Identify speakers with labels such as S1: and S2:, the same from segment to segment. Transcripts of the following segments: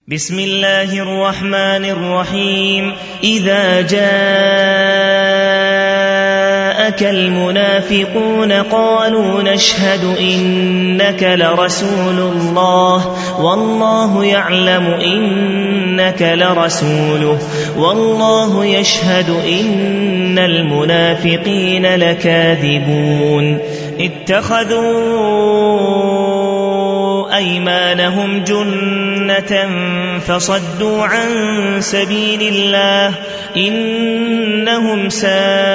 S1: بسم الله الرحمن الرحيم إذا جاءك المنافقون قالوا نشهد إنك لرسول الله والله يعلم إنك لرسوله والله يشهد إن المنافقين لكاذبون اتخذوا أيمانهم جنة فصدوا عن سبيل الله إنهم ساء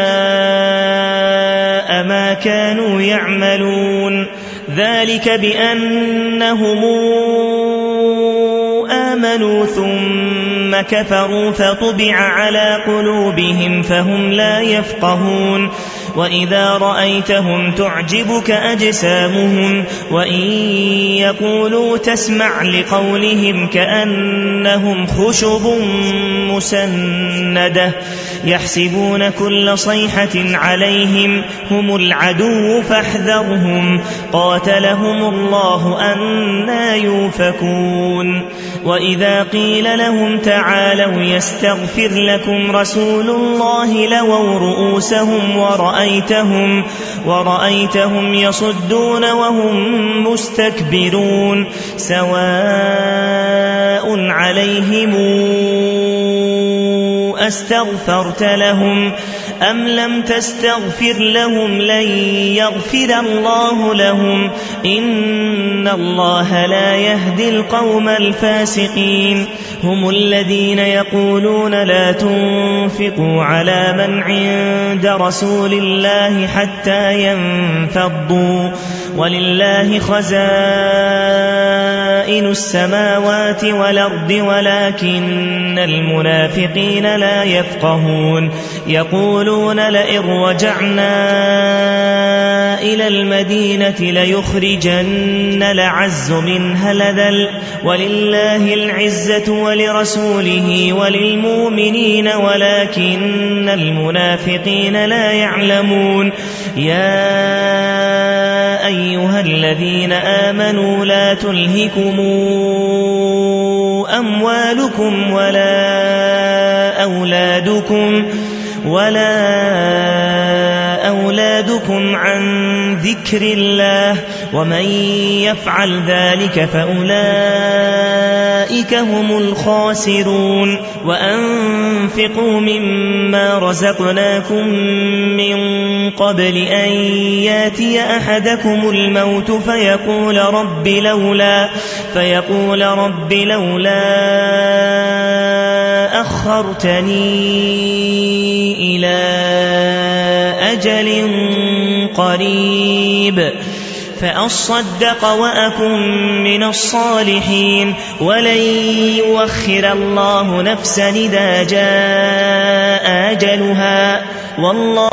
S1: ما كانوا يعملون ذلك بأنهم آمنوا ثم كفروا فطبع على قلوبهم فهم لا يفقهون وإذا رأيتهم تعجبك أجسامهم وإن يقولوا تسمع لقولهم كأنهم خشب مسندة يحسبون كل صيحة عليهم هم العدو فاحذرهم قاتلهم الله أنى يؤفكون وإذا قيل لهم تعالوا يستغفر لكم رسول الله لووا رؤوسهم ورأيتهم يصدون وهم مستكبرون سواء عليهم أستغفرت لهم أم لم تستغفر لهم لن يغفر الله لهم إن الله لا يهدي القوم الفاسقين هم الذين يقولون لا تنفقوا على من عند رسول الله حتى ينفضوا ولله خزائن السماوات والأرض ولكن المنافقين لا يفقهون يقولون لئن رجعنا إلى المدينة ليخرجن الأعز منها الأذل ولله العزة ولرسوله وللمؤمنين ولكن المنافقين لا يعلمون يا أيها الذين آمنوا لا تلهكم أموالكم ولا أولادكم عن ذكر الله ومن يفعل ذلك فأولئك هم الخاسرون وأنفقوا مما رزقناكم من قبل أن ياتي أحدكم الموت فيقول رب لولا أخرتني إلى أجل قريب فأصدق وأكن من الصالحين ولن يؤخر الله نفسا إذا جاء أجلها والله